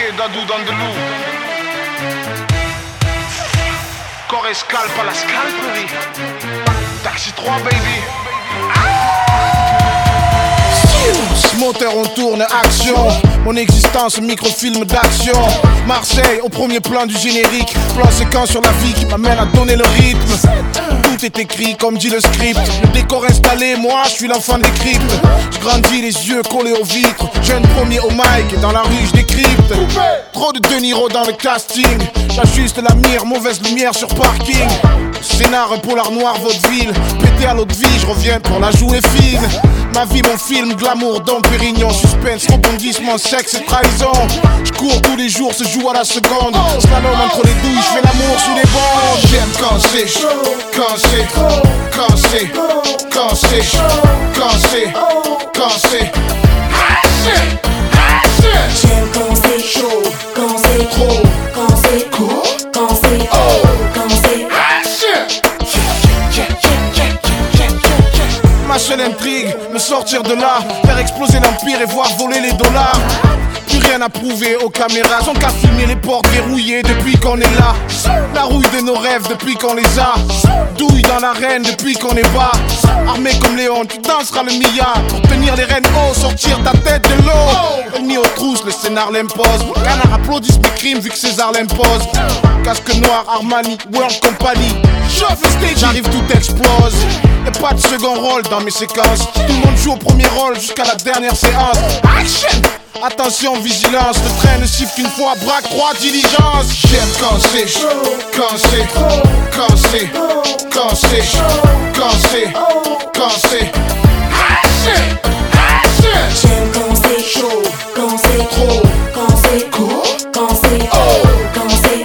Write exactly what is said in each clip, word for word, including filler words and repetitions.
Dadou dans de loup. Corps et scalp à la scalperie. Taxi trois baby. Moteur on tourne, action. Mon existence, microfilm d'action. Marseille au premier plan du générique. Plan séquence sur la vie qui m'amène à donner le rythme. Tout est écrit comme dit le script. Le décor installé, moi je suis l'enfant des cryptes. Je grandis les yeux collés aux vitres. Jeune premier au mic et dans la rue je décrypte. Trop de De Niro dans le casting. J'ajuste la mire, mauvaise lumière sur parking. Scénar, un polar noir, vaudeville. Pété à l'autre vie, je reviens pour la jouer fine. Ma vie, mon film, glamour, Dom Pérignon. Suspense, rebondissement, sexe et trahison. Je cours tous les jours, se joue à la seconde. Slalom entre les douilles, je fais l'amour sous les bandes. J'aime quand c'est chaud, quand c'est, quand c'est, quand c'est, quand c'est, quand c'est. J'aime quand c'est chaud, quand c'est trop, quand c'est court, quand c'est haut, quand c'est. Ma seule intrigue, me sortir de là, faire exploser l'empire et voir voler les dollars. Plus rien à prouver aux caméras, sont qu'à filmer les portes verrouillées depuis qu'on est là. La rouille de nos rêves depuis qu'on les a. Douille dans l'arène depuis qu'on est bas. Armé comme Léon, tu danseras le Mia. Pour tenir les rênes hauts, sortir ta tête de l'eau. Ennemi aux trousses, le scénar l'impose. Canard applaudissent mes crimes vu que César l'impose. Casque noir, Armani, World Company. Chauffe le stage, j'arrive, tout explose. Y'a pas de second rôle dans mes séquences. Tout le monde joue au premier rôle jusqu'à la dernière séance. Action! Attention, vigilance, le train ne siffle qu'une fois, braque trois diligences. J'aime quand c'est chaud, quand c'est, quand c'est, quand c'est, quand c'est, quand c'est. J'aime quand c'est chaud, quand c'est trop, quand c'est court, quand c'est haut, quand c'est.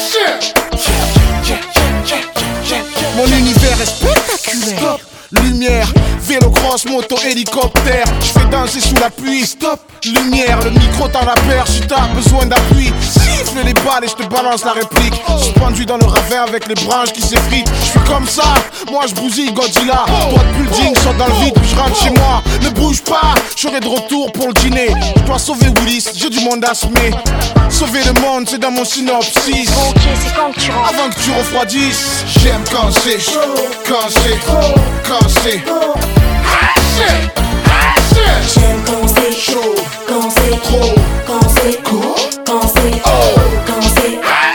Mon univers est spectaculaire. Lumière, vélo, cross, moto, hélicoptère. Je fais danser sous la pluie. Stop, lumière, le micro t'en la perche. Si t'as besoin d'appui, siffle les balles et je te balance la réplique. Suspendu dans le ravin avec les branches qui s'effritent. Je suis comme ça, moi je bousille Godzilla. Toi de building, saute dans le vide puis je rentre chez moi. Ne bouge pas, je serai de retour pour le dîner. Je dois sauver Willis, j'ai du monde à semer. Sauver le monde, c'est dans mon synopsis. Ok, c'est quand que tu rentres? Avant que tu refroidisses. J'aime quand c'est chaud, quand c'est, quand c'est. J'aime quand c'est chaud, quand c'est trop, quand c'est court, quand c'est haut, quand c'est.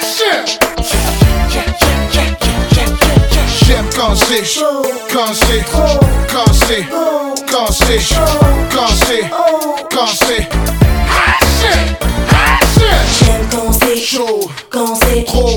J'aime quand c'est chaud, quand c'est, quand c'est, quand c'est, quand c'est, quand c'est. J'aime quand c'est chaud, quand c'est trop,